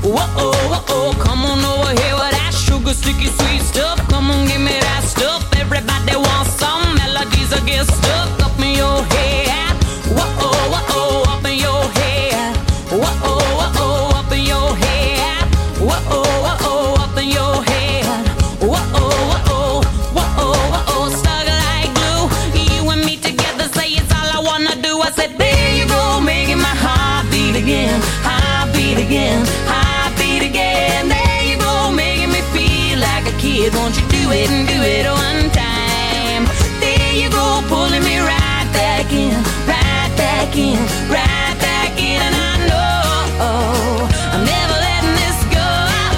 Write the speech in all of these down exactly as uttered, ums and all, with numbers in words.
Whoa, whoa, whoa, come on over here with that sugar sticky sweet stuff. Come on, give me that stuff. Everybody wants some melodies that get stuck up in your head. Whoa, whoa, up in your head. Whoa, whoa, up in your head. Whoa, whoa, up in your head. Whoa, whoa, whoa, whoa, stuck like glue. You and me together, say it's all I wanna do. I said, there you go, making my heart beat again, heart beat again, heart beat again. There you go, making me feel like a kid. Won't you do it and do it one time? There you go, pulling me right back in, right back in, right back in. And I know I'm never letting this go.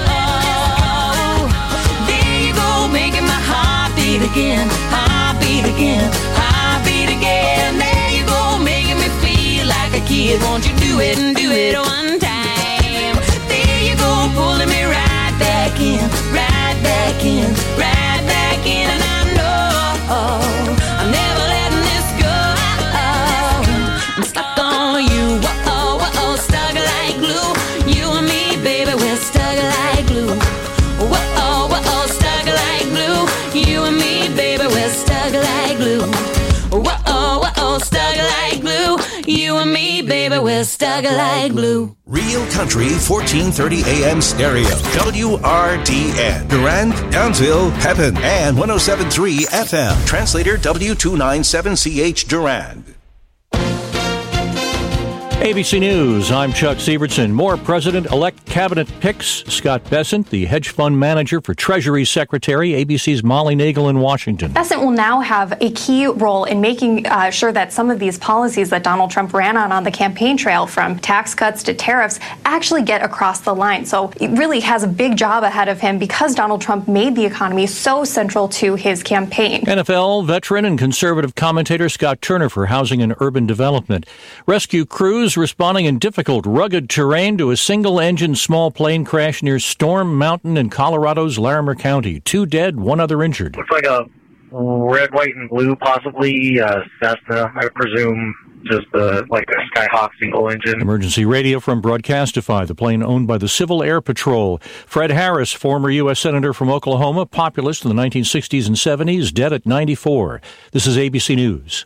There you go, making my heart beat again, heart beat again, heart beat again. There you go, making me feel like a kid. Won't you do it and do it one time? There you go, pulling me right back in, right back in, right back in. And I know I'm never letting this go. I'm stuck on you, whoa, whoa, stuck like glue. You and me, baby, we're stuck like glue. Whoa, whoa, stuck like glue. You and me, baby, we're stuck like glue. Whoa, whoa, stuck like glue. You and me, baby, we're stuck like glue. Real Country, fourteen thirty A M stereo. W R D N. Durand, Townsville, Pepin, and one oh seven point three F M. Translator W two ninety-seven C H Durand. A B C News, I'm Chuck Sievertson. More President-elect cabinet picks. Scott Bessent, the hedge fund manager for Treasury Secretary. A B C's Molly Nagel in Washington. Bessent will now have a key role in making uh, sure that some of these policies that Donald Trump ran on on the campaign trail, from tax cuts to tariffs, actually get across the line. So it really has a big job ahead of him because Donald Trump made the economy so central to his campaign. N F L veteran and conservative commentator Scott Turner for Housing and Urban Development. Rescue crews responding in difficult, rugged terrain to a single-engine small plane crash near Storm Mountain in Colorado's Larimer County. Two dead, one other injured. Looks like a red, white, and blue, possibly uh, Cessna, I presume. Just uh, like a Skyhawk single engine. Emergency radio from Broadcastify, the plane owned by the Civil Air Patrol. Fred Harris, former U S Senator from Oklahoma, populist in the nineteen sixties and seventies, dead at ninety-four. This is A B C News.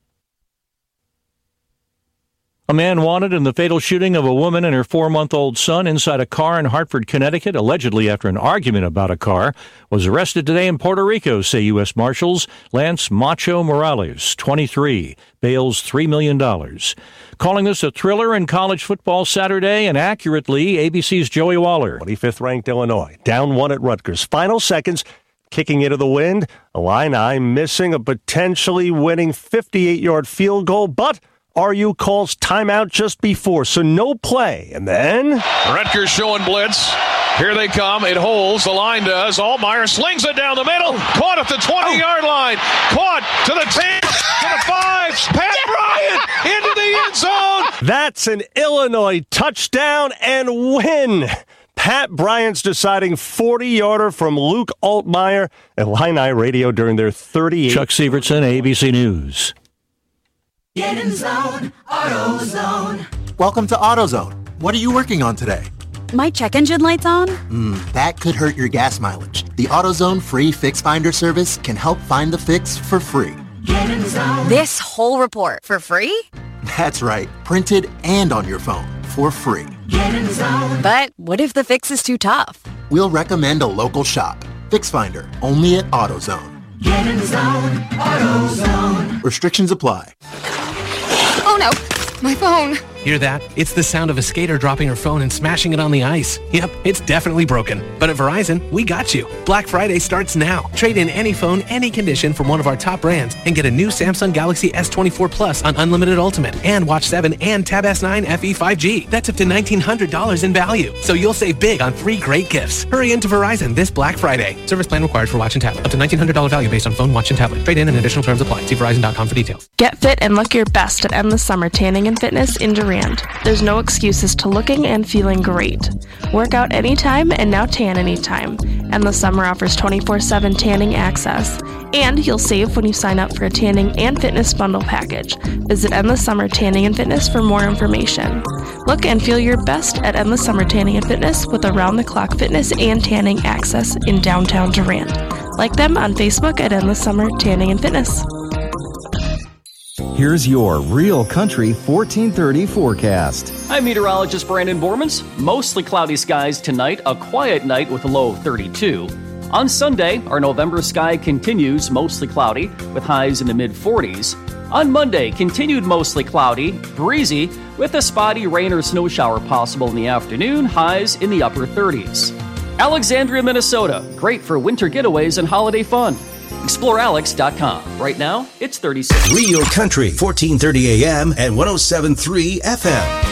A man wanted in the fatal shooting of a woman and her four-month-old son inside a car in Hartford, Connecticut, allegedly after an argument about a car, was arrested today in Puerto Rico, say U S Marshals. Lance Macho Morales, twenty-three, bails three million dollars. Calling this a thriller in college football Saturday, and accurately, A B C's Joey Waller. twenty-fifth ranked Illinois, down one at Rutgers. Final seconds, kicking into the wind. Illini missing a potentially winning fifty-eight-yard field goal, but R U calls timeout just before, so no play. And then Rutgers showing blitz. Here they come. It holds. The line does. Allmeyer slings it down the middle. Caught at the twenty-yard line. Caught to the ten, to the five. Pat Bryant into the end zone. That's an Illinois touchdown and win. Pat Bryant's deciding forty-yarder from Luke Altmaier. Illini radio during their thirty-eight. Chuck Sievertson, A B C News. Get in zone, AutoZone. Welcome to AutoZone. What are you working on today? My check engine light's on? Hmm, that could hurt your gas mileage. The AutoZone free Fix Finder service can help find the fix for free. Get in zone. This whole report for free? That's right, printed and on your phone for free. Get in zone. But what if the fix is too tough? We'll recommend a local shop. Fix Finder, only at AutoZone. Get in zone, AutoZone. Restrictions apply. Oh no, my phone. Hear that? It's the sound of a skater dropping her phone and smashing it on the ice. Yep, it's definitely broken. But at Verizon, we got you. Black Friday starts now. Trade in any phone, any condition from one of our top brands and get a new Samsung Galaxy S twenty-four Plus on Unlimited Ultimate and Watch seven and Tab S nine F E five G. That's up to nineteen hundred dollars in value. So you'll save big on three great gifts. Hurry into Verizon this Black Friday. Service plan required for Watch and Tablet. Up to nineteen hundred dollars value based on phone, watch, and tablet. Trade in and additional terms apply. See Verizon dot com for details. Get fit and look your best at Endless Summer Tanning and Fitness in Durand. There's no excuses to looking and feeling great. Work out anytime and now tan anytime. Endless Summer offers twenty-four seven tanning access. And you'll save when you sign up for a tanning and fitness bundle package. Visit Endless Summer Tanning and Fitness for more information. Look and feel your best at Endless Summer Tanning and Fitness with around-the-clock fitness and tanning access in downtown Durand. Like them on Facebook at Endless Summer Tanning and Fitness. Here's your Real Country fourteen thirty forecast. I'm meteorologist Brandon Bormans. Mostly cloudy skies tonight, a quiet night with a low of thirty-two. On Sunday, our November sky continues mostly cloudy with highs in the mid forties. On Monday, continued mostly cloudy, breezy, with a spotty rain or snow shower possible in the afternoon, highs in the upper thirties. Alexandria, Minnesota, great for winter getaways and holiday fun. explore alex dot com. Right now, it's thirty-six. Real Country, fourteen thirty A M and one oh seven point three F M.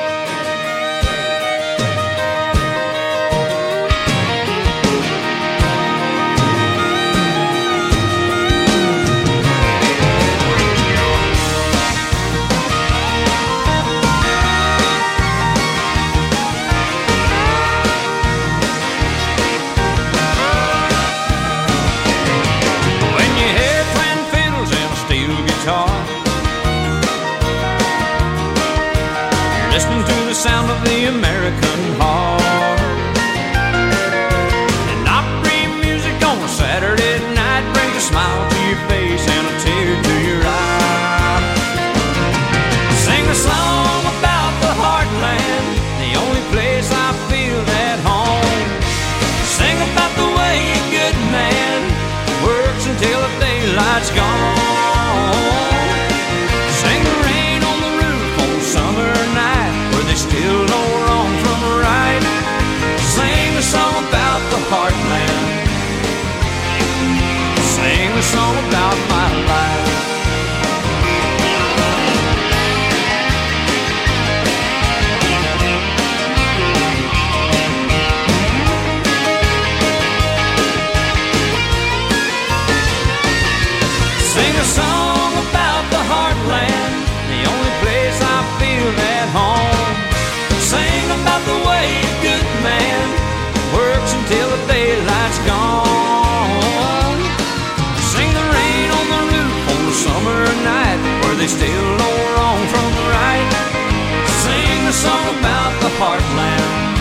They still know wrong from right. Sing a song about the heartland.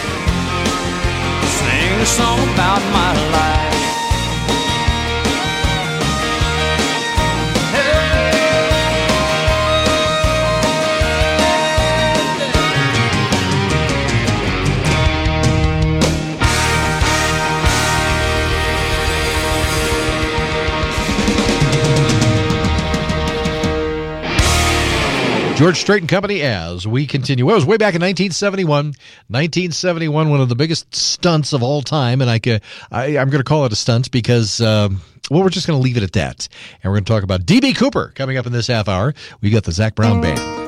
Sing a song about my life. George Strait and Company as we continue. Well, it was way back in nineteen seventy-one. nineteen seventy-one, one of the biggest stunts of all time, and I, I, I'm going to call it a stunt because, um, well, we're just going to leave it at that. And we're going to talk about D B. Cooper coming up in this half hour. We got the Zac Brown Band.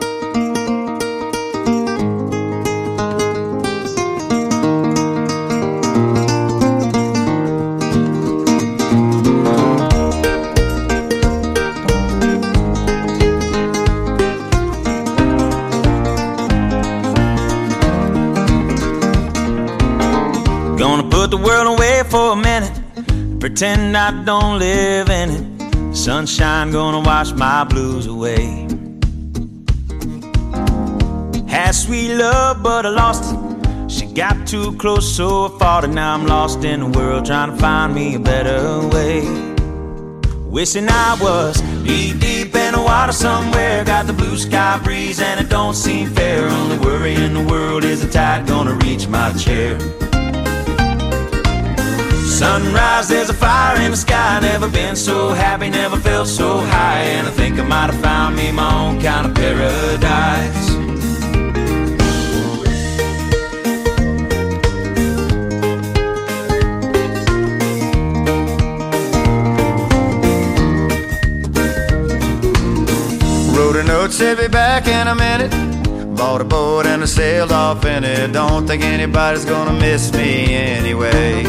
The world away for a minute, pretend I don't live in it. Sunshine gonna wash my blues away. Had sweet love but I lost it. She got too close so I fought it. Now I'm lost in the world trying to find me a better way. Wishing I was deep deep in the water somewhere. Got the blue sky breeze and it don't seem fair. Only worry in the world is the tide gonna reach my chair. Sunrise, there's a fire in the sky. Never been so happy, never felt so high. And I think I might have found me my own kind of paradise. Wrote a note, said be back in a minute. Bought a boat and I sailed off in it. Don't think anybody's gonna miss me anyway.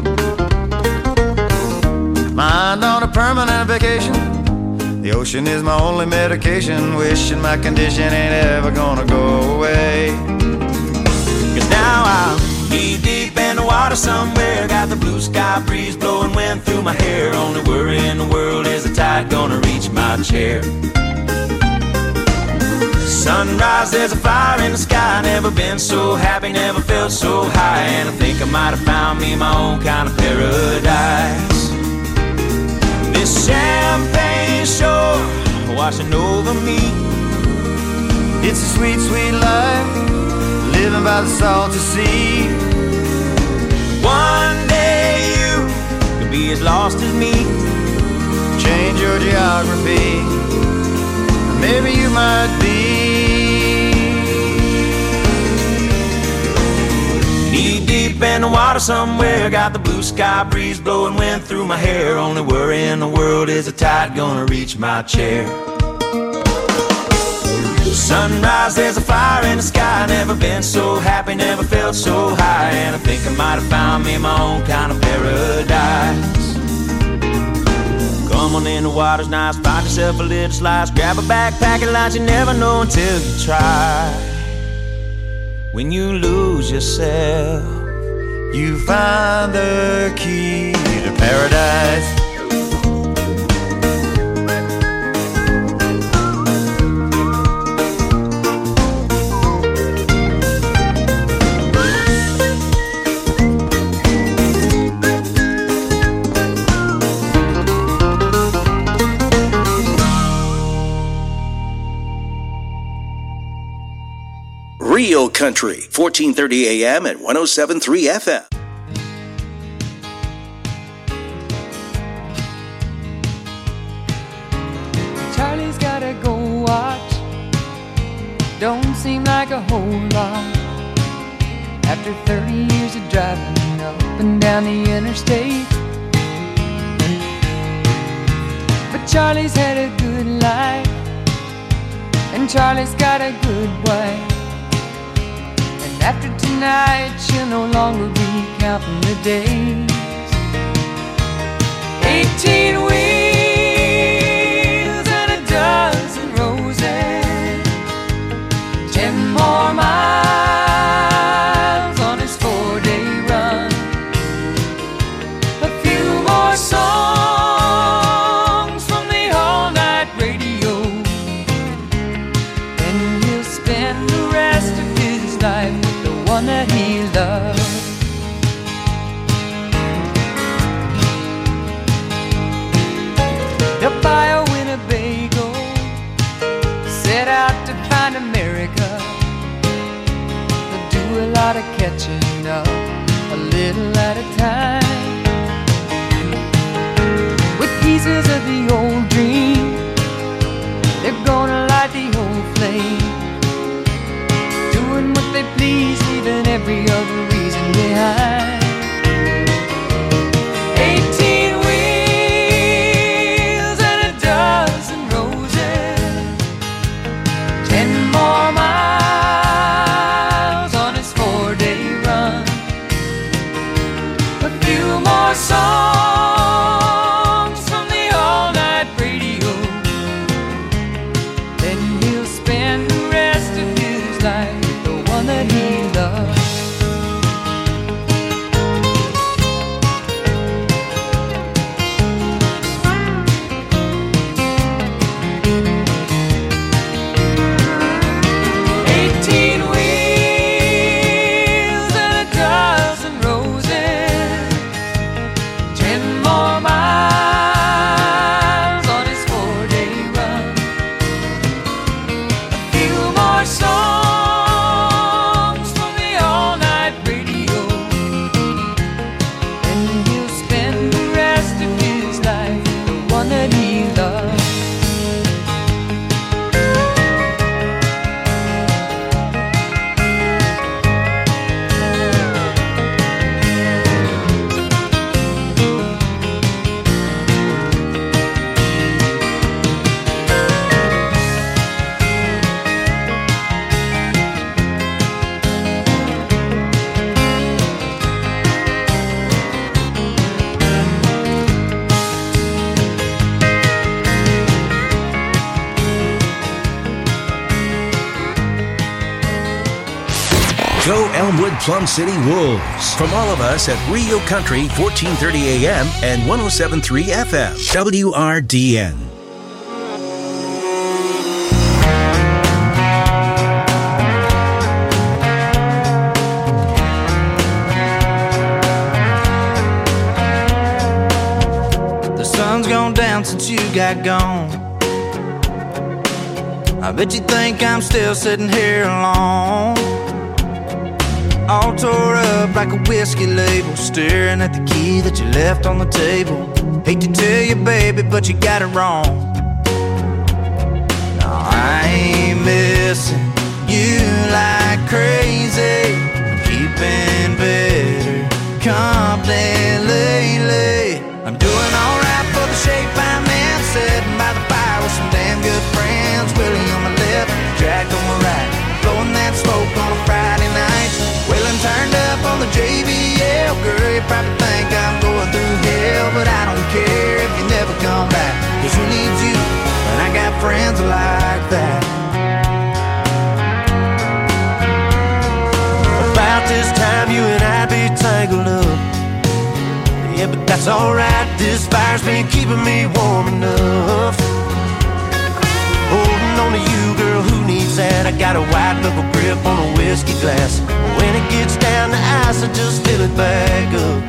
Mind on a permanent vacation. The ocean is my only medication. Wishing my condition ain't ever gonna go away. Cause now I'm knee deep in the water somewhere. Got the blue sky breeze blowing wind through my hair. Only worry in the world is the tide gonna reach my chair. Sunrise, there's a fire in the sky. Never been so happy, never felt so high. And I think I might have found me my own kind of paradise. This champagne shore washing over me. It's a sweet, sweet life, living by the salty sea. One day you could be as lost as me. Change your geography, maybe you might be knee deep in the water somewhere. Got the blue sky breeze blowing wind through my hair. Only worry in the world is the tide gonna reach my chair. Sunrise, there's a fire in the sky. Never been so happy, never felt so high. And I think I might have found me my own kind of paradise. Come on in, the water's nice. Find yourself a little slice. Grab a backpack and lunch. You never know until you try. When you lose yourself, you find the key to paradise. Real Country, fourteen thirty A M and one oh seven point three F M. Charlie's gotta go watch. Don't seem like a whole lot. After thirty years of driving up and down the interstate. But Charlie's had a good life, and Charlie's got a good wife. After tonight, she'll no longer be counting the days. Eighteen wheels and a dozen roses. Ten more miles on his four-day run. A few more songs from the all-night radio. And he'll spend the rest of his life one that he loved. They'll buy a Winnebago, set out to find America. They'll do a lot of catching up, a little at a time, with pieces of the old dream. They're gonna light the old flame, doing what they please, leaving every other reason behind. Eighteen wheels and a dozen roses. Ten more miles on his four-day run. A few more songs from the all-night radio. Then he'll spend the rest of his life that he loves. Elmwood Plum City Wolves. From all of us at Rio Country, fourteen thirty A M and one oh seven point three F M. W R D N. The sun's gone down since you got gone. I bet you think I'm still sitting here alone, all tore up like a whiskey label, staring at the key that you left on the table. Hate to tell you, baby, but you got it wrong. No, I ain't missing you like crazy. Keeping better company lately. I'm doing alright for the shape I'm in, sitting by the fire with some damn good friends. Willie on my left, Jack on my right, blowing that smoke on a Friday night. Waylon turned up on the J B L. Girl, you probably think I'm going through hell, but I don't care if you never come back, cause who needs you when I got friends like that? About this time you and I be tangled up. Yeah, but that's alright, this fire's been keeping me warm enough. Holding on to you, girl, who needs that? I got a white knuckle grip on a whiskey glass. When it gets down to ice, I just fill it back up.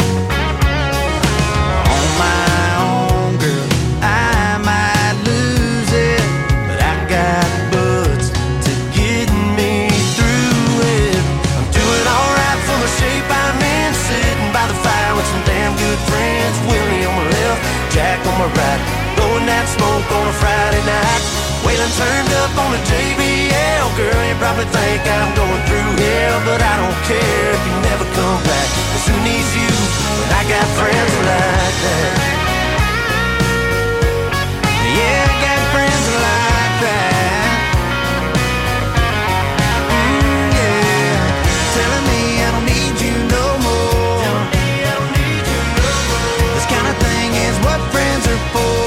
On my own, girl, I might lose it, but I got buds to get me through it. I'm doing alright for the shape I'm in, sitting by the fire with some damn good friends. Willie on my left, Jack on my right, blowing that smoke on a Friday night. Waylon turned up on the J B L. Girl, you probably think I'm going through hell, but I don't care if you never come back, cause who needs you when I got friends like that? Yeah, I got friends like that. Mm, yeah, telling me I don't need you no more. This kind of thing is what friends are for.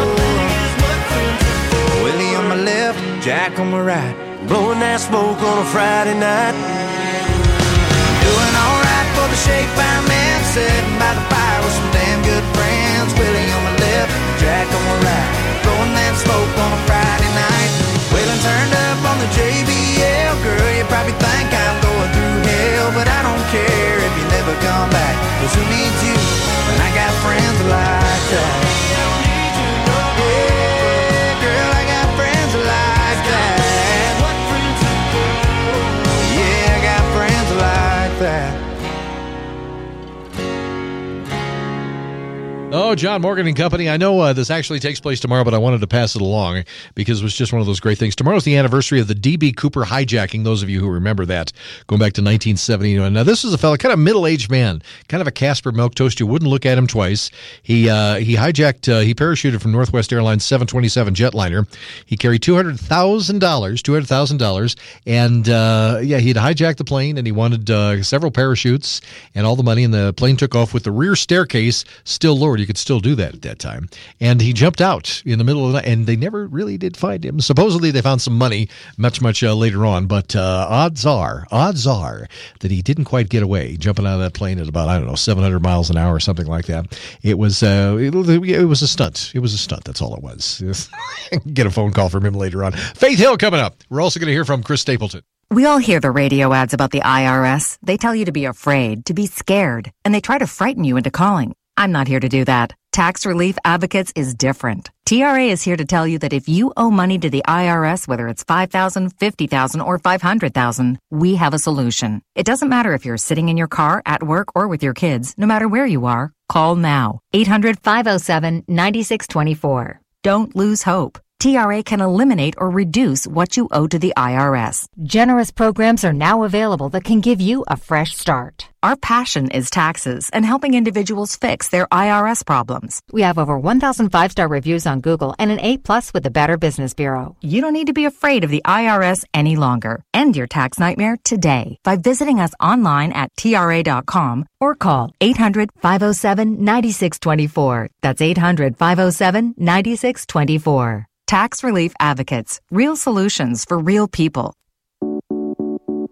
Jack on my right, blowing that smoke on a Friday night. Doing alright for the shape I'm in, sitting by the fire with some damn good friends. Willie on my left, Jack on my right, blowing that smoke on a Friday night. Waylon turned up on the J B L. Girl, you probably think I'm going through hell, but I don't care if you never come back, cause who needs you when I got friends like that? Oh, John Morgan and Company. I know uh, this actually takes place tomorrow, but I wanted to pass it along because it was just one of those great things. Tomorrow's the anniversary of the D B. Cooper hijacking, those of you who remember that, going back to nineteen seventy. Now, this is a fellow, kind of middle-aged man, kind of a Casper Milquetoast. You wouldn't look at him twice. He uh, he hijacked, uh, he parachuted from Northwest Airlines seven twenty-seven jetliner. He carried two hundred thousand dollars, two hundred thousand dollars, and uh, yeah, he had hijacked the plane, and he wanted uh, several parachutes and all the money, and the plane took off with the rear staircase still lowered. You could still do that at that time. And he jumped out in the middle of the night, and they never really did find him. Supposedly they found some money much, much uh, later on, but uh, odds are, odds are that he didn't quite get away, jumping out of that plane at about, I don't know, seven hundred miles an hour or something like that. It was, uh, it, it was a stunt. It was a stunt. That's all it was. Get a phone call from him later on. Faith Hill coming up. We're also going to hear from Chris Stapleton. We all hear the radio ads about the I R S. They tell you to be afraid, to be scared, and they try to frighten you into calling. I'm not here to do that. Tax Relief Advocates is different. T R A is here to tell you that if you owe money to the I R S, whether it's five thousand dollars, fifty thousand dollars, or five hundred thousand dollars, we have a solution. It doesn't matter if you're sitting in your car, at work, or with your kids. No matter where you are, call now. eight hundred, five oh seven, nine six two four. Don't lose hope. T R A can eliminate or reduce what you owe to the I R S. Generous programs are now available that can give you a fresh start. Our passion is taxes and helping individuals fix their I R S problems. We have over one thousand five-star reviews on Google and an A plus with the Better Business Bureau. You don't need to be afraid of the I R S any longer. End your tax nightmare today by visiting us online at T R A dot com or call eight hundred, five oh seven, nine six two four. That's eight hundred, five oh seven, nine six two four. Tax Relief Advocates. Real solutions for real people.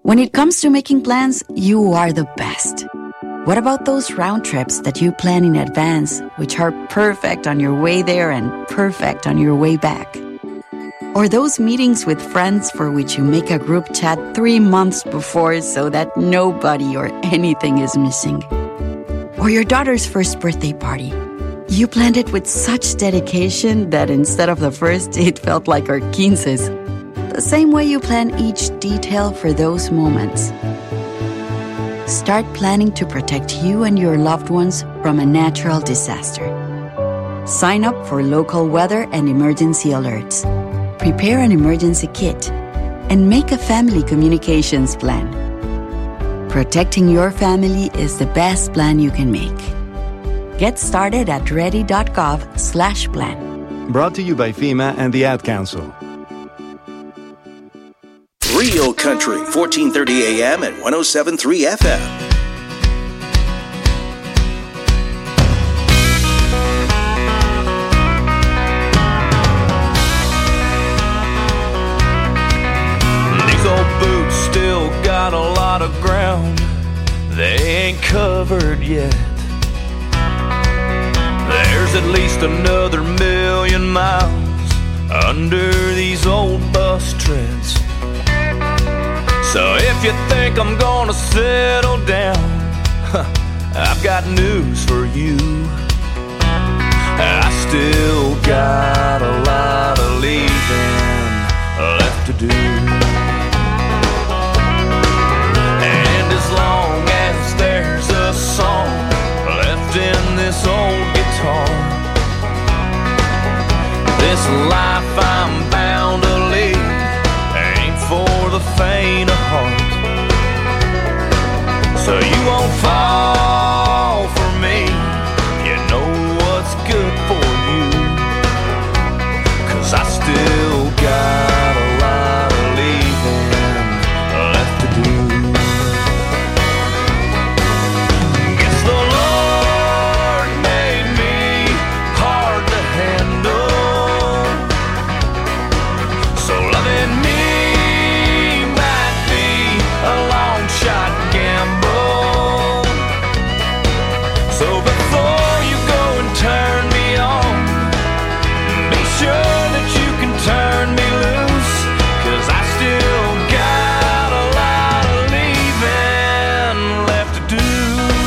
When it comes to making plans, you are the best. What about those round trips that you plan in advance, which are perfect on your way there and perfect on your way back? Or those meetings with friends for which you make a group chat three months before so that nobody or anything is missing? Or your daughter's first birthday party. You planned it with such dedication that instead of the first, it felt like our quinces. The same way you plan each detail for those moments. Start planning to protect you and your loved ones from a natural disaster. Sign up for local weather and emergency alerts. Prepare an emergency kit. And make a family communications plan. Protecting your family is the best plan you can make. Get started at ready.gov slash plan. Brought to you by FEMA and the Ad Council. Real Country, fourteen thirty A M and one oh seven point three F M. These old boots still got a lot of ground they ain't covered yet. There's at least another million miles under these old bus treads. So if you think I'm gonna settle down, I've got news for you. I still got a lot of leaving left to do. And as long as there's a song left in this old guitar, this life I'm bound to lead ain't for the faint of heart. So you won't fall for me, you know what's good for you. 'Cause I still got a lot of leaving left to do. Guess the Lord made me hard to handle, so loving me might be a long shot gamble. So before you go and turn me on, be sure that you can turn me loose. 'Cause I still got a lot of leaving left to do.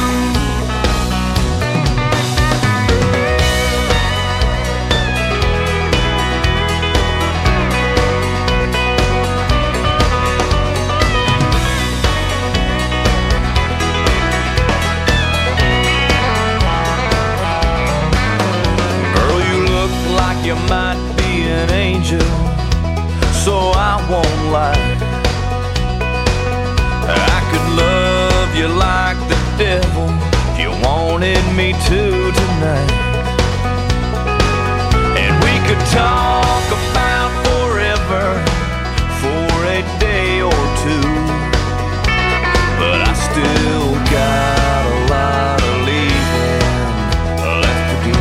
Girl, you look like you might be an angel, so I won't lie. I could love you like the devil if you wanted me to tonight. And we could talk about forever for a day or two. But I still got a lot of leaving left to do.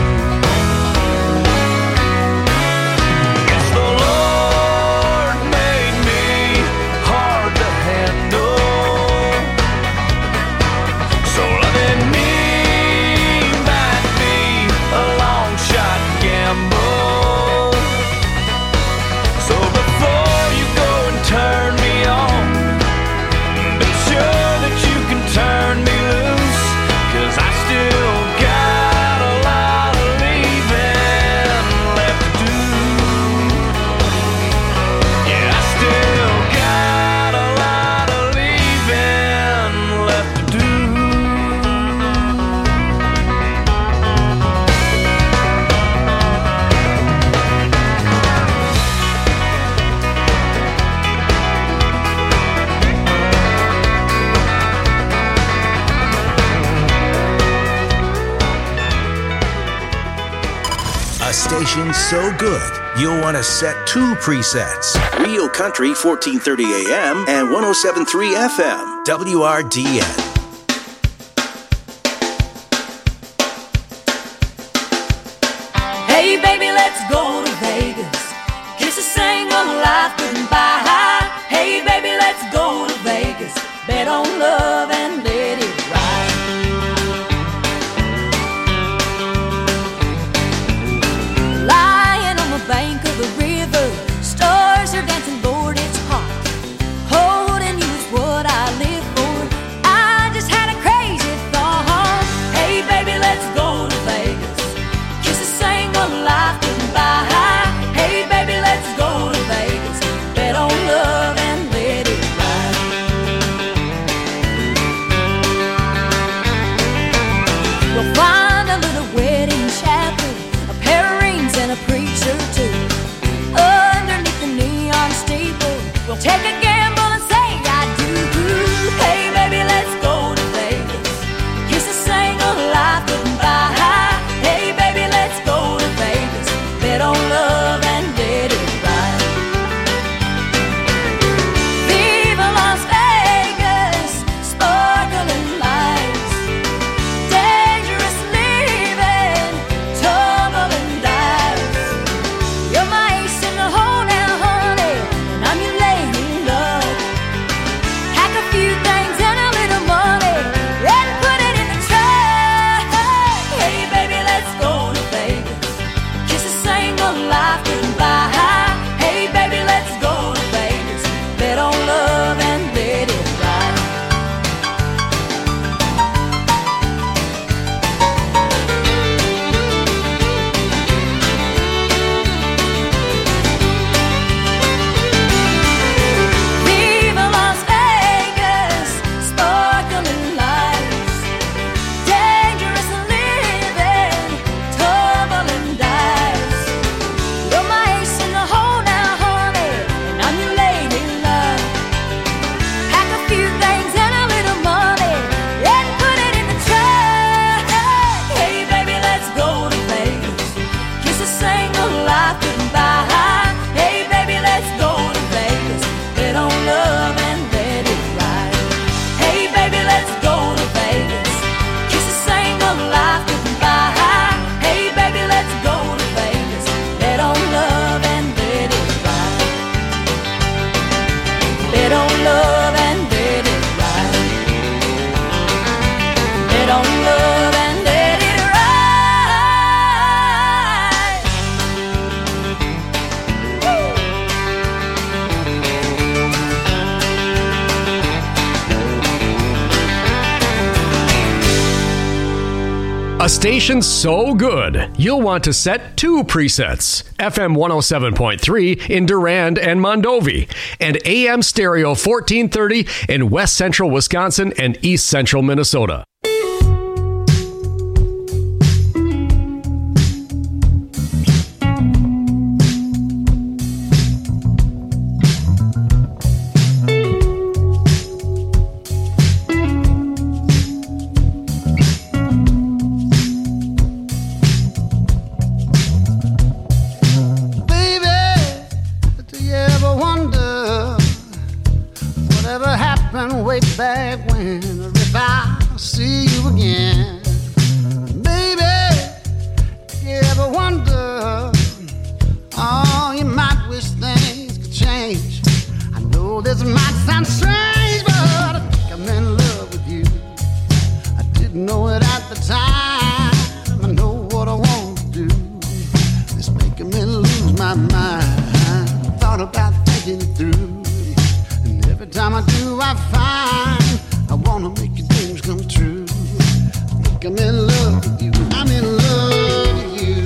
Guess the Lord made me hard to handle, so loving me might be a long shot gamble. So before you go and turn me on, be sure that you can turn me loose. 'Cause I still got a lot of leaving left to do. Yeah, I still got a lot of leaving left to do. A station so good, you'll want to set two presets. Real Country, fourteen thirty A M and one oh seven point three F M, W R D N. Hey baby, let's go to Vegas. Kiss a single life goodbye. Hey baby, let's go to Vegas. A station so good, you'll want to set two presets. F M one oh seven point three in Durand and Mondovi, and A M Stereo fourteen thirty in West Central Wisconsin and East Central Minnesota. Way back when, or if I see you again, baby, you ever wonder, oh, you might wish things could change. I know this might sound strange, but I think I'm in love with you. I didn't know it at the time. I know what I want to do. It's making me lose my mind. Thought about thinking it through. Every time I do, I find I wanna make your dreams come true. I think I'm in love with you. I'm in love with you.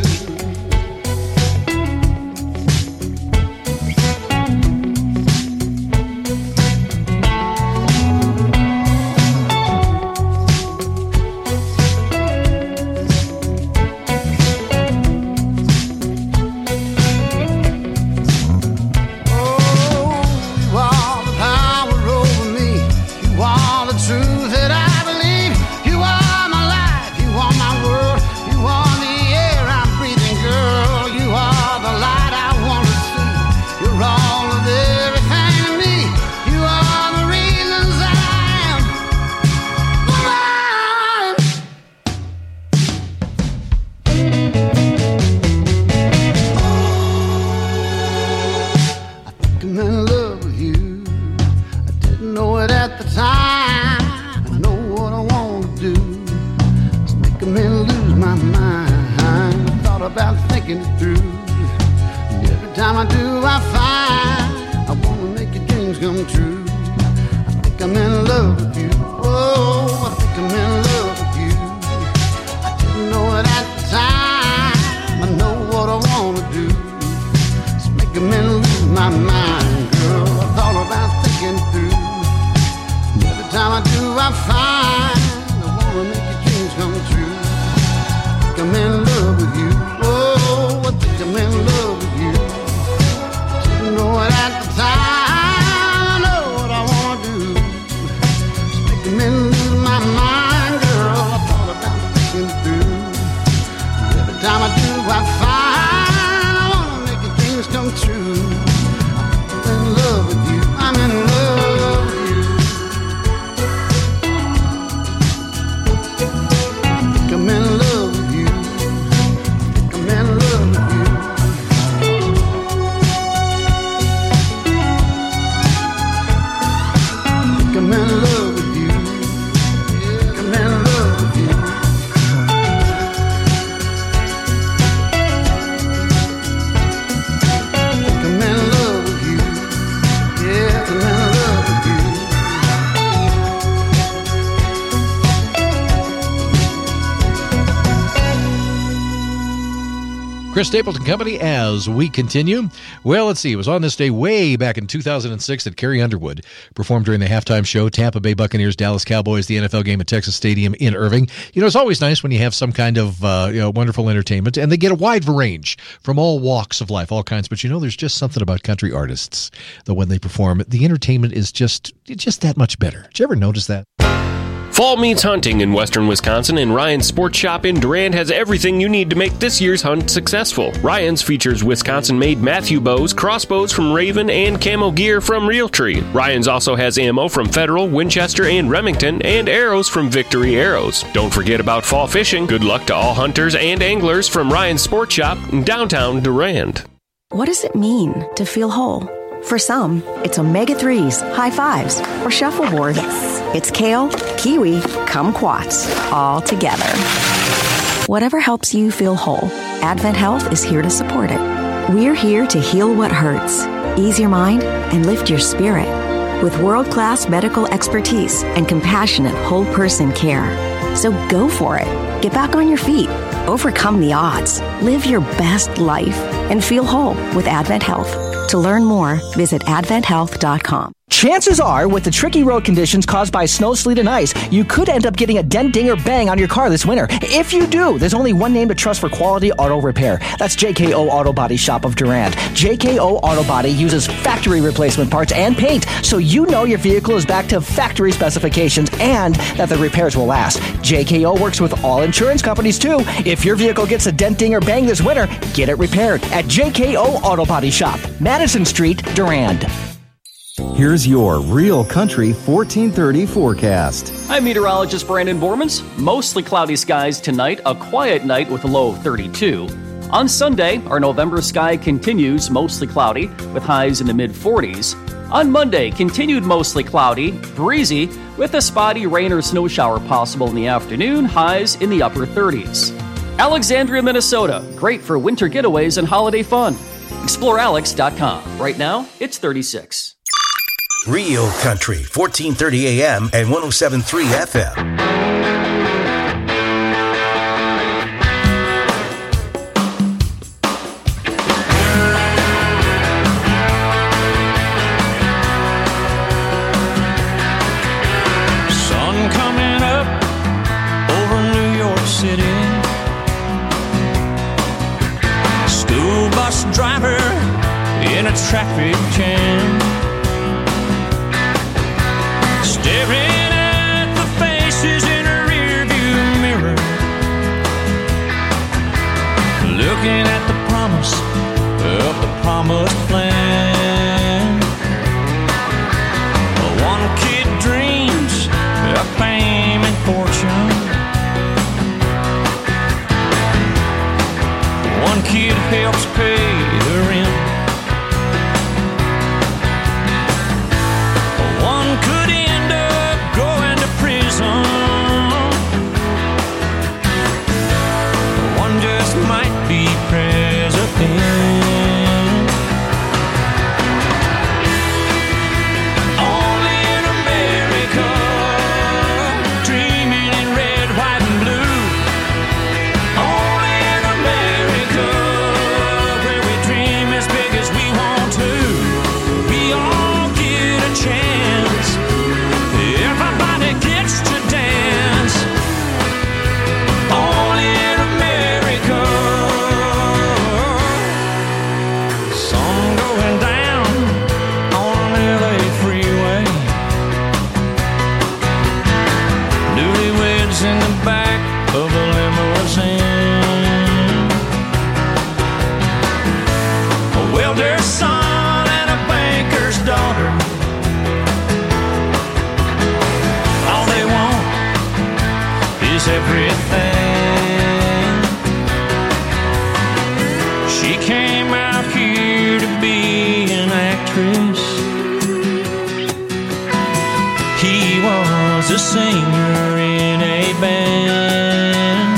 Chris Stapleton Company as we continue. Well, let's see. It was on this day way back in two thousand six that Carrie Underwood performed during the halftime show, Tampa Bay Buccaneers, Dallas Cowboys, the N F L game at Texas Stadium in Irving. You know, it's always nice when you have some kind of uh, you know, wonderful entertainment, and they get a wide range from all walks of life, all kinds. But you know, there's just something about country artists that when they perform, the entertainment is just just that much better. Did you ever notice that? Fall meets hunting in western Wisconsin, and Ryan's Sports Shop in Durand has everything you need to make this year's hunt successful. Ryan's features Wisconsin-made Matthew bows, crossbows from Raven, and camo gear from Realtree. Ryan's also has ammo from Federal, Winchester, and Remington, and arrows from Victory Arrows. Don't forget about fall fishing. Good luck to all hunters and anglers from Ryan's Sports Shop in downtown Durand. What does it mean to feel whole? For some, it's omega threes, high fives, or shuffleboard. Yes. It's kale, kiwi, kumquats, all together. Whatever helps you feel whole, Advent Health is here to support it. We're here to heal what hurts, ease your mind, and lift your spirit with world-class medical expertise and compassionate whole-person care. So go for it. Get back on your feet. Overcome the odds. Live your best life and feel whole with Advent Health. To learn more, visit advent health dot com. Chances are, with the tricky road conditions caused by snow, sleet, and ice, you could end up getting a dent, ding, or bang on your car this winter. If you do, there's only one name to trust for quality auto repair. That's J K O Auto Body Shop of Durand. J K O Auto Body uses factory replacement parts and paint, so you know your vehicle is back to factory specifications and that the repairs will last. J K O works with all insurance companies, too. If your vehicle gets a dent, ding, or bang this winter, get it repaired at J K O Auto Body Shop, Madison Street, Durand. Here's your Real Country fourteen thirty forecast. I'm meteorologist Brandon Bormans. Mostly cloudy skies tonight, a quiet night with a low of thirty-two. On Sunday, our November sky continues mostly cloudy with highs in the mid forties. On Monday, continued mostly cloudy, breezy, with a spotty rain or snow shower possible in the afternoon, highs in the upper thirties. Alexandria, Minnesota, great for winter getaways and holiday fun. explore alex dot com. Right now, it's thirty-six. Real Country, fourteen thirty A M and one oh seven point three F M. Driver in a traffic jam, staring at the faces in a rearview mirror, looking at the promise of the promised land. One kid dreams of fame and fortune, one kid helps pay the rent. One could end up going to prison. One just might be president. Only in America, dreaming in red, white, and blue. Only in America, where we dream as big as we want to. We all get a chance. Everybody gets to dance. Only in America. Sun going down on an L A freeway. Newlyweds in the back of a limousine. A welder's son and a banker's daughter. All they want is everything. She came out here to be an actress. He was a singer in a band.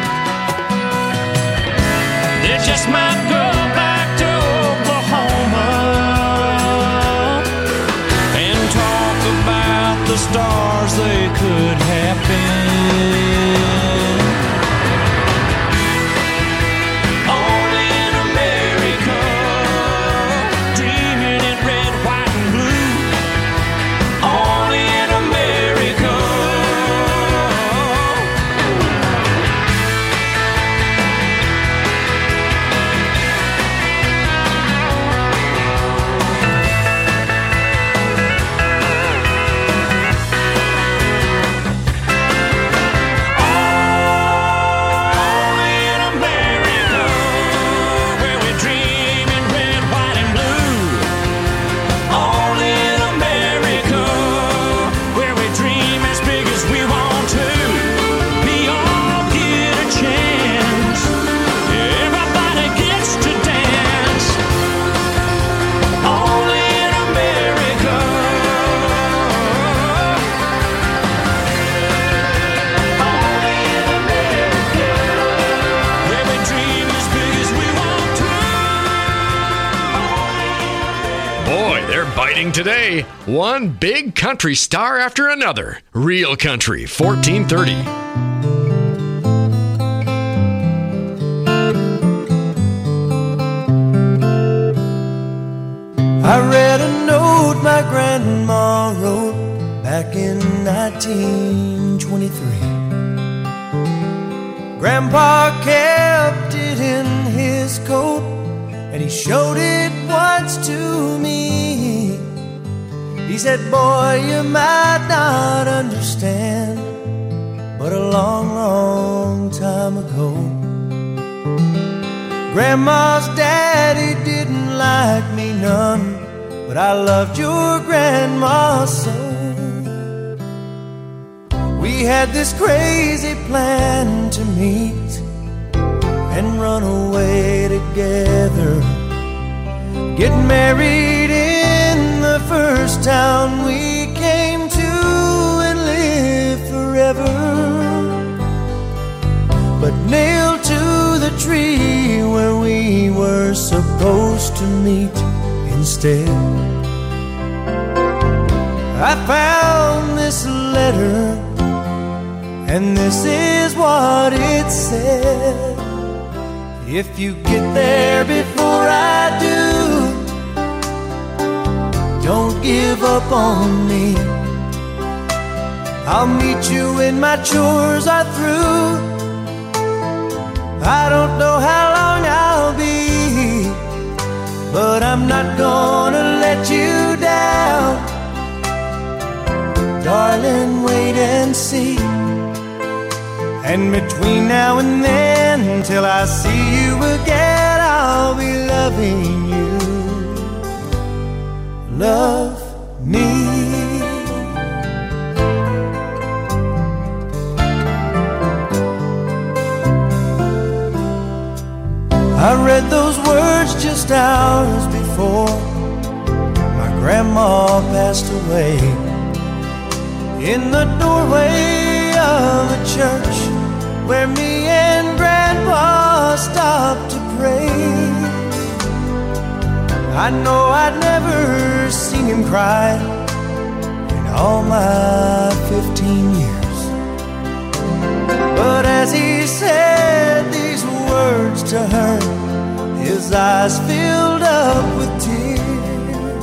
They just might go back to Oklahoma and talk about the stars they could have been. Only in America, dreaming in red, white, and blue. Only in America. Biting today. One big country star after another. Real Country fourteen thirty. grandma wrote back in nineteen twenty-three. Grandpa kept it in his coat, and he showed it once to me. He said, boy, you might not understand, but a long, long time ago, Grandma's daddy didn't like me none, but I loved your grandma so. We had this crazy plan to meet and run away together, get married in the first town we came to and live forever. But nailed to the tree where we were supposed to meet instead, I found this letter, and this is what it said. If you get there before I do, don't give up on me. I'll meet you when my chores are through. I don't know how long I'll be, but I'm not gonna let you down. Darling, wait and see. And between now and then, till I see you again, I'll be loving you. Love me. I read those words just hours before my grandma passed away, in the doorway of a church where me and Grandpa stopped to pray. I know I'd never seen him cry in all my fifteen years, but as he said these words to her, his eyes filled up with tears.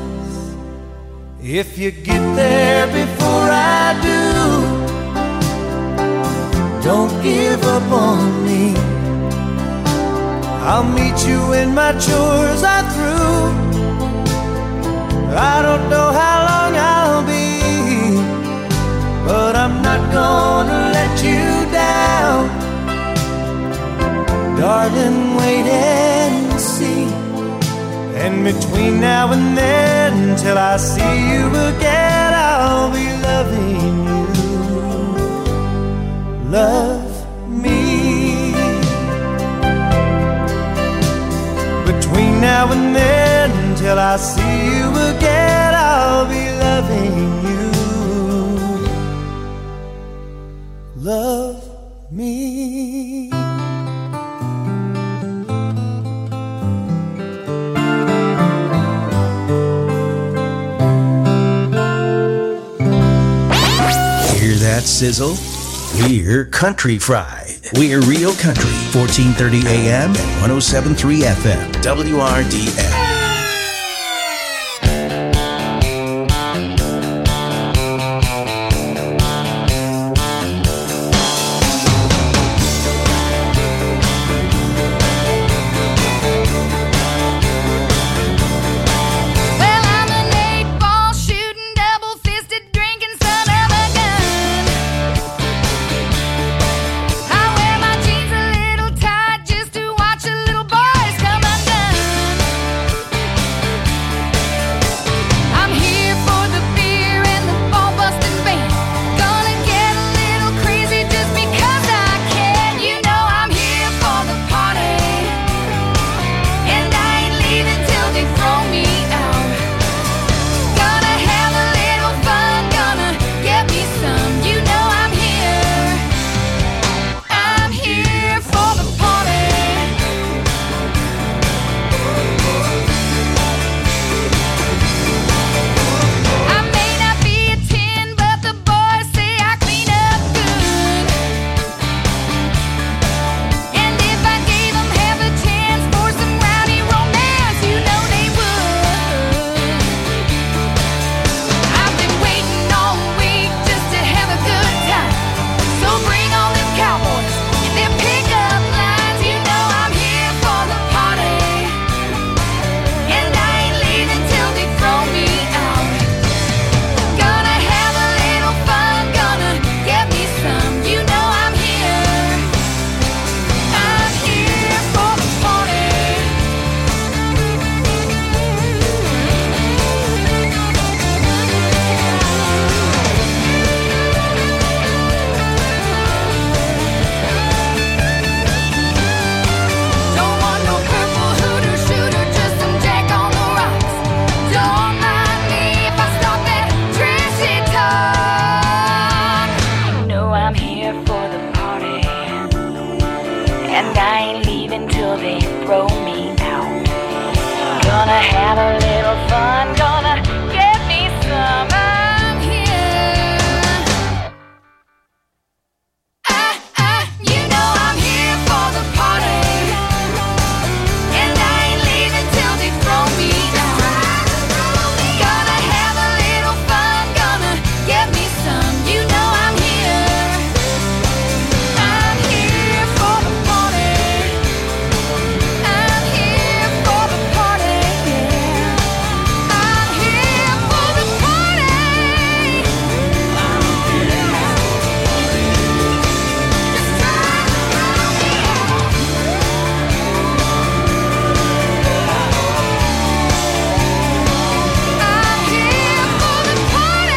If you get there before I do, don't give up on me. I'll meet you when my chores are through. I don't know how long I'll be, but I'm not gonna let you down. Darling, wait and see. And between now and then, till I see you again, I'll be loving you. Love me. Between now and then, till I see you again, I'll be loving you. Love me. Hear that sizzle? We're Country Fried. We're Real Country, fourteen thirty A M and one oh seven point three F M, W R D N. and I ain't leaving till they throw me out. Gonna have a little fun, gonna get me some. I'm here. I, I, you know I'm here for the party, and I ain't leaving till they throw me down. Gonna have a little fun, gonna get me some. You know I'm here. I'm here for the party. I'm here for the party. Yeah. I'm here for the party. I'm here. I'm here for the party.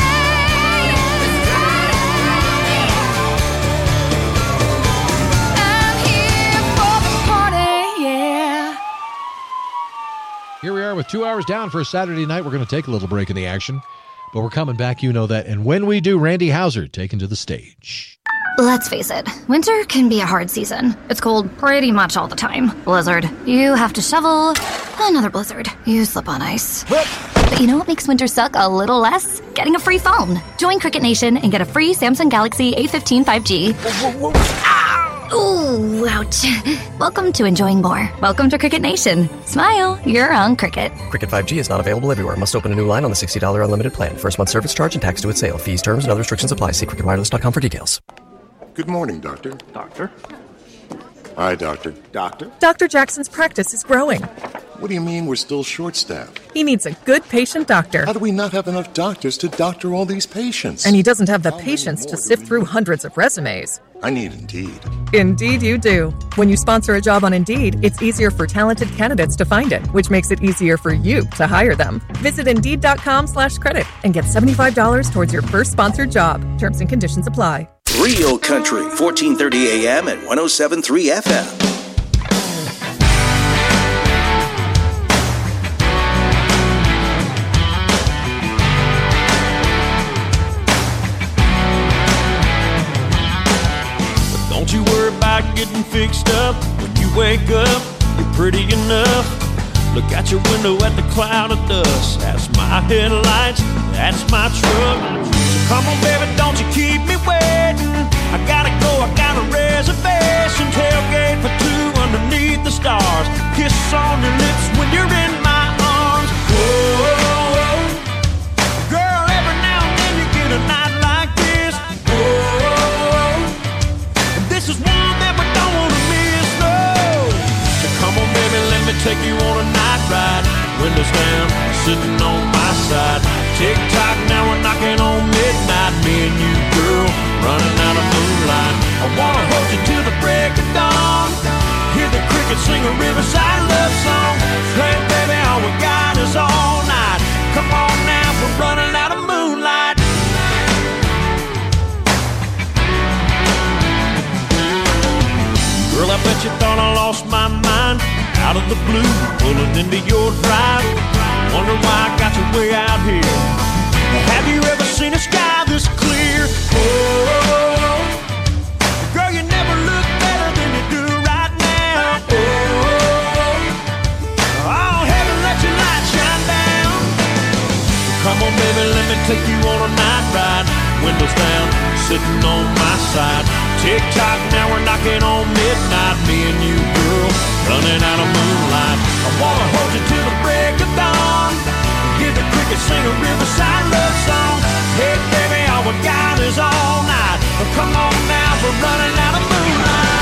I'm here for the party, yeah. Here we are with two hours down for a Saturday night. We're going to take a little break in the action, but we're coming back, you know that. And when we do, Randy Hauser taken to the stage. Let's face it, winter can be a hard season. It's cold pretty much all the time. Blizzard, you have to shovel. Another blizzard, you slip on ice. But you know what makes winter suck a little less? Getting a free phone. Join Cricket Nation and get a free Samsung Galaxy A fifteen five G. Ooh, ouch. Welcome to enjoying more. Welcome to Cricket Nation. Smile, you're on Cricket. Cricket five G is not available everywhere. Must open a new line on the sixty dollars unlimited plan. First month service charge and tax due at sale. Fees, terms, and other restrictions apply. See cricket wireless dot com for details. Good morning, Doctor. Doctor? Hi, Doctor. Doctor? Doctor Jackson's practice is growing. What do you mean we're still short-staffed? He needs a good patient doctor. How do we not have enough doctors to doctor all these patients? And he doesn't have the patience to sift through hundreds of resumes. I need Indeed. Indeed you do. When you sponsor a job on Indeed, it's easier for talented candidates to find it, which makes it easier for you to hire them. Visit Indeed.com slash credit and get seventy-five dollars towards your first sponsored job. Terms and conditions apply. Real Country, fourteen thirty A M and one oh seven point three F M. Don't you worry about getting fixed up. When you wake up, you're pretty enough. Look out your window at the cloud of dust. That's my headlights, that's my truck. So come on, baby, don't you keep me waiting. I gotta go, I got a reservation. Tailgate for two underneath the stars. Kiss on your lips when you're in my arms. Whoa, girl, every now and then you get a night like this. Whoa, this is one that we don't wanna miss, no. So come on, baby, let me take you on a night ride. Windows down, sitting on my side. Tick tock, now we're knocking on midnight. Me and you, girl, running out of moonlight. I wanna hold you till the break of dawn. Hear the crickets sing a riverside love song. Hey, baby, all we got is all night. Come on now, we're running out of moonlight. Girl, I bet you thought I lost my mind. Out of the blue, pulling into your drive. Wonder why I got you way out here. Have you ever seen a sky this clear? Oh, girl, you never look better than you do right now. Oh, oh, heaven, let your light shine down. Come on, baby, let me take you on a night ride. Windows down, sitting on my side. Tick tock, now we're knocking on midnight. Me and you, girl, running out of moonlight. I wanna hold you till the break of dawn. Hear the crickets sing a riverside love song. Hey, baby, all we got is all night. Come on now, we're running out of moonlight.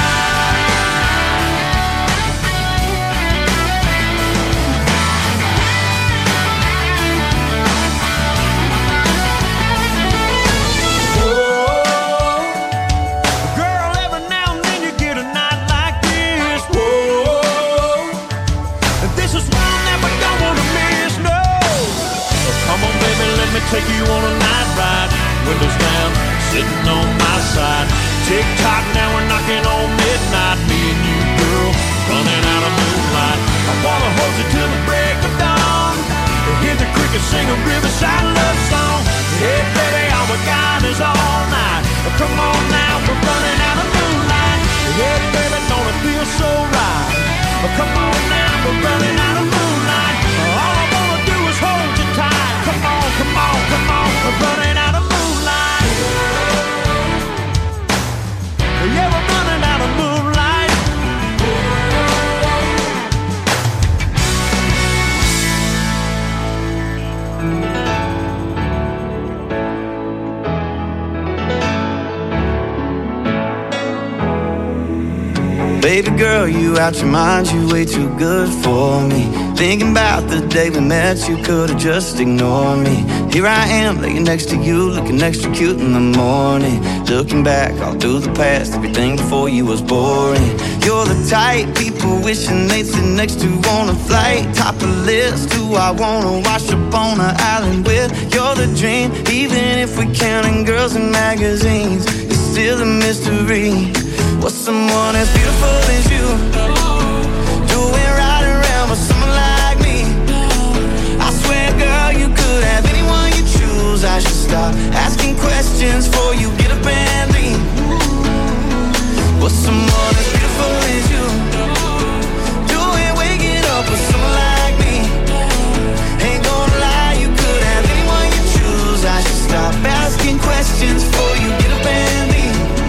Take you on a night ride, windows down, sitting on my side. Tick tock, now we're knocking on midnight. Me and you, girl, running out of moonlight. I wanna hold you till the break of dawn. Hear the crickets sing a riverside love song. Hey, baby, all we got is all night. Come on now, we're running out of moonlight. Hey, baby, don't it feel so Baby girl, you out your mind, you way too good for me. Thinking about the day we met, you could've just ignored me. Here I am, laying next to you, looking extra cute in the morning. Looking back all through the past, everything before you was boring. You're the type people wishing they'd sit next to on a flight. Top of the list, who I wanna wash up on an island with. You're the dream, even if we're counting girls in magazines. It's still a mystery. What's someone as beautiful as you doing right around with someone like me? I swear, girl, you could have anyone you choose. I should stop asking questions before you get up and leave. What's someone as beautiful as you doing waking up with someone like me? Ain't gonna lie, you could have anyone you choose. I should stop asking questions before you get up and leave.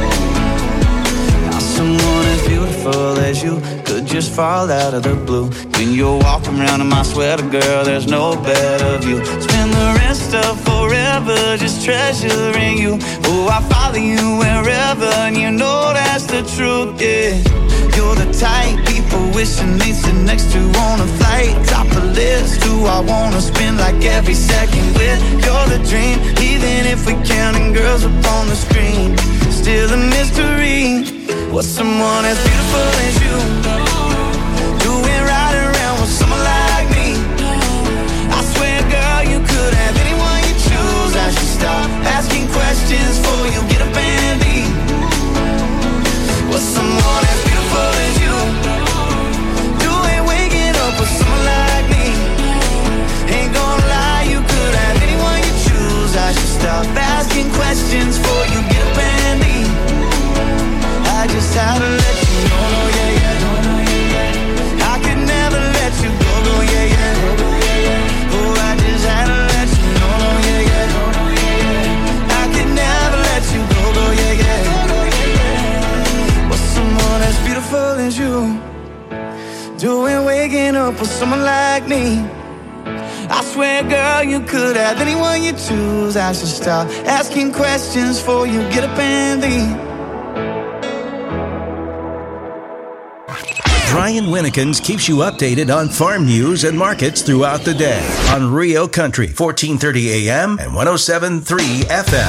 Someone as beautiful as you could just fall out of the blue. When you're walking around in my sweater, girl, there's no better view. Spend the rest of forever just treasuring you. Oh, I follow you wherever, and you know that's the truth, yeah. You're the type people wishing they'd sit next to on a flight. Top of the list, who I wanna spend like every second with. You're the dream, even if we're counting girls up on the screen. Still a mystery. What's someone as beautiful as you doing right around with someone like me? I swear, girl, you could have anyone you choose. I should stop asking questions before you get up and leave. What's someone as beautiful as you doing waking up with someone like me? Ain't gonna lie, you could have anyone you choose. I should stop asking questions before you get up and leave. I just had to let you know, no, yeah, yeah, no, no, yeah, yeah. I could never let you go, no, yeah, yeah, no, no, yeah, yeah. Oh, I just had to let you know, no, yeah, yeah, no, no, yeah, yeah. I could never let you go, no, yeah, yeah, no, no, yeah, yeah. But someone as beautiful as you doing waking up with someone like me? I swear, girl, you could have anyone you choose. I should stop asking questions before you get up and leave. Brian Winnekins keeps you updated on farm news and markets throughout the day on Rio Country, fourteen thirty A M and one oh seven point three F M.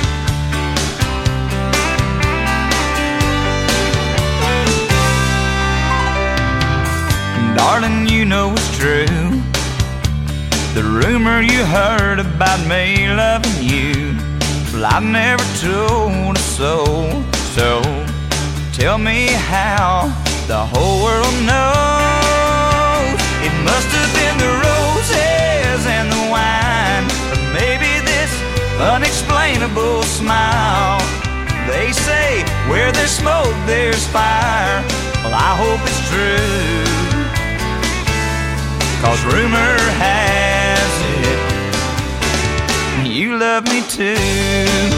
Darling, you know it's true. The rumor you heard about me loving you, well, I've never told a soul. So tell me how the whole world knows. It must have been the roses and the wine, or maybe this unexplainable smile. They say where there's smoke there's fire. Well, I hope it's true, 'cause rumor has it you love me too.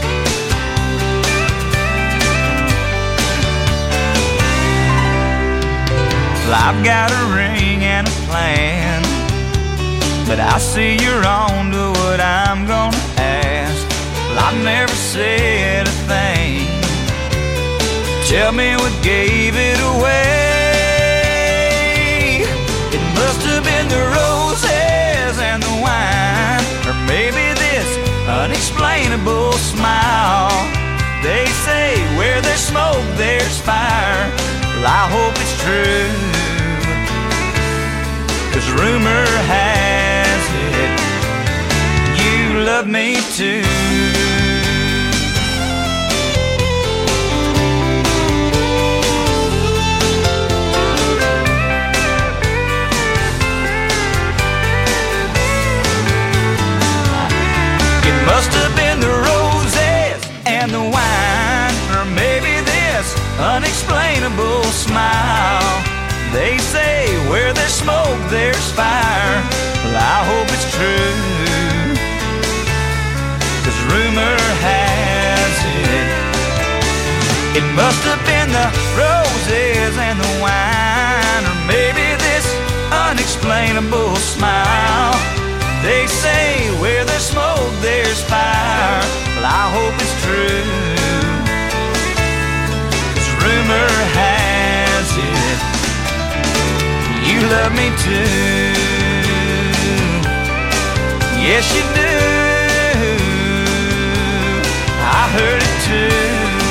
I've got a ring and a plan, but I see you're on to what I'm gonna ask. Well, I've never said a thing. Tell me what gave it away. It must have been the roses and the wine, or maybe this unexplainable smile. They say where there's smoke there's fire. Well, I hope it's true, 'cause rumor has it you love me too. It must have been the roses and the wine, or maybe this unexplainable smile. They say where there's smoke there's fire. Well, I hope it's true, 'cause rumor has it it must have been the roses and the wine, or maybe this unexplainable smile. They say where there's smoke there's fire. Well, I hope it's true, 'cause rumor has love me too. Yes, you do. I heard it too.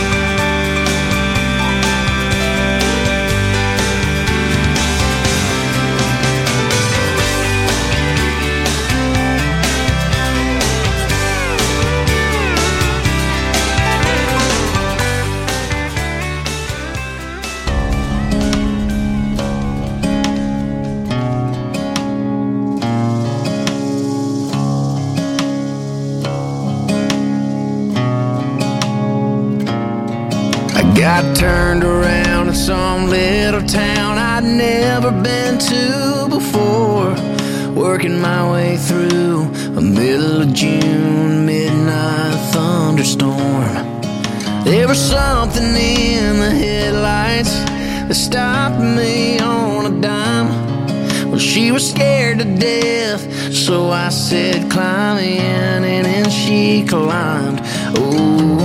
Got turned around in some little town I'd never been to before, working my way through a middle of June midnight thunderstorm. There was something in the headlights that stopped me on a dime. Well, she was scared to death, so I said climb in, and then she climbed. Oh,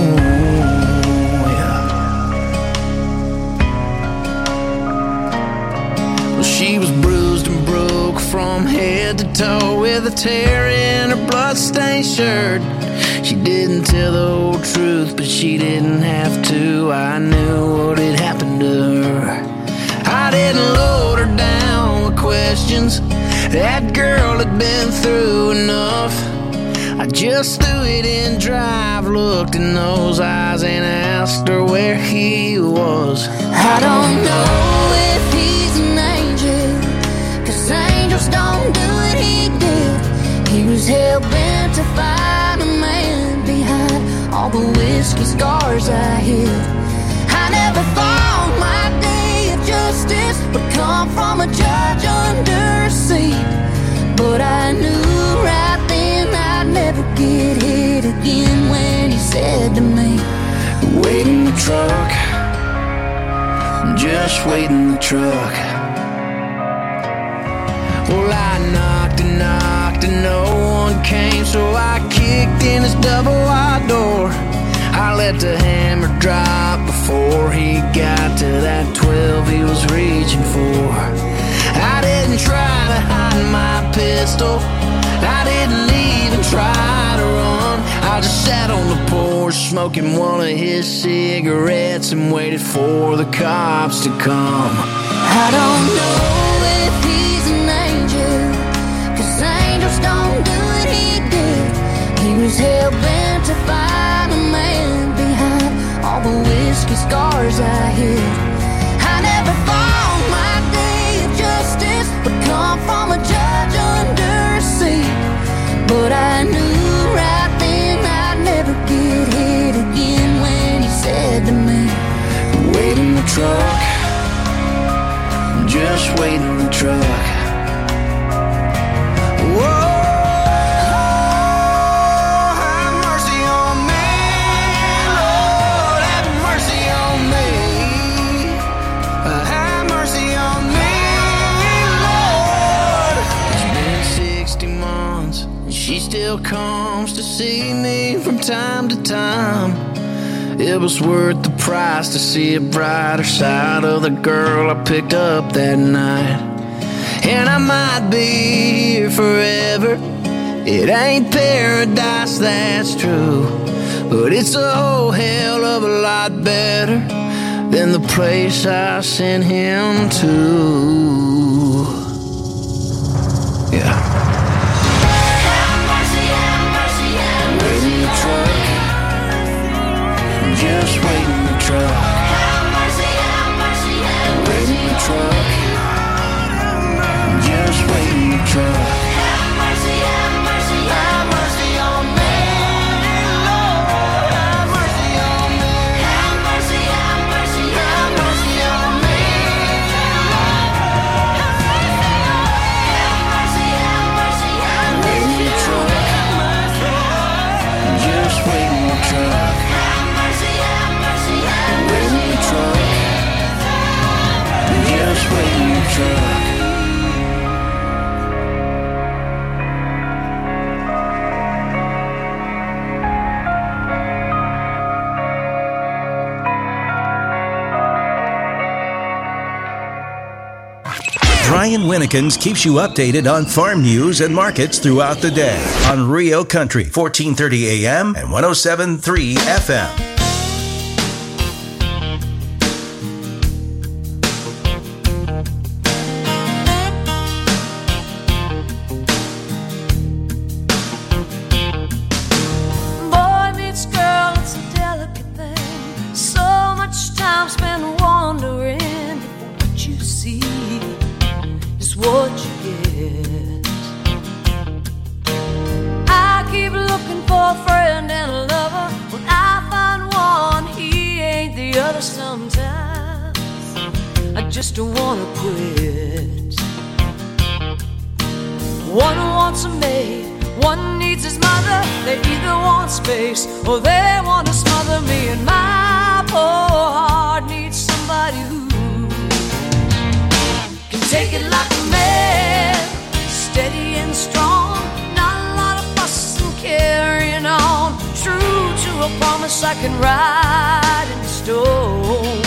she was bruised and broke from head to toe, with a tear in her bloodstained shirt. She didn't tell the whole truth, but she didn't have to. I knew what had happened to her. I didn't load her down with questions. That girl had been through enough. I just threw it in drive, looked in those eyes, and asked her where he was. I don't know if he's an angel, 'cause angels don't do what he did. He was hell-bent to find a man behind all the whiskey scars I hid. I never thought my day of justice would come from a judge under a seat, but I knew right then I'd never get hit again when he said to me, wait in the truck, just wait in the truck. Well, I knocked and knocked and no one came, so I kicked in his double wide door. I let the hammer drop before he got to that twelve he was reaching for. I didn't try to hide my pistol, I didn't even try to run. I just sat on the porch smoking one of his cigarettes and waited for the cops to come. I don't know if he's an angel, 'cause angels don't do what he did. He was hell-bent to find a man behind all the whiskey scars I hid. I never thought my day of justice would come from a judge under a seat, but I knew right then I'd never get hit again when he said to me, wait in the truck, just wait in the truck. Whoa, have mercy on me, Lord, have mercy on me. Have mercy on me, Lord. It's been sixty months and she still comes to see me from time to time. It was worth the price to see a brighter side of the girl I picked up that night. And I might be here forever, it ain't paradise, that's true, but it's a whole hell of a lot better than the place I sent him to. Yeah. Wait in the truck, just wait in the truck. Wait in the truck, just wait in the truck. have mercy, have mercy, have mercy on me, Lord, have mercy on me. Have mercy, have mercy, have mercy on me, Lord, have mercy, have mercy, have mercy. Wait in the truck, just wait in the truck. Have mercy, have mercy, have Wait in the truck, just wait in the truck. Ryan Winnekins keeps you updated on farm news and markets throughout the day on Rio Country, fourteen thirty A M and one oh seven point three F M. Boy meets girl, it's a delicate thing. So much time spent wondering if what you see is what you get. I keep looking for a friend and a lover. When I find one, he ain't the other. Sometimes I just don't wanna quit. One wants a maid, one needs his mother. They either want space or they want to smother me. And my poor heart needs somebody who can take it like a man, steady and strong. Not a lot of fuss and carrying on. True to a promise I can write in stone.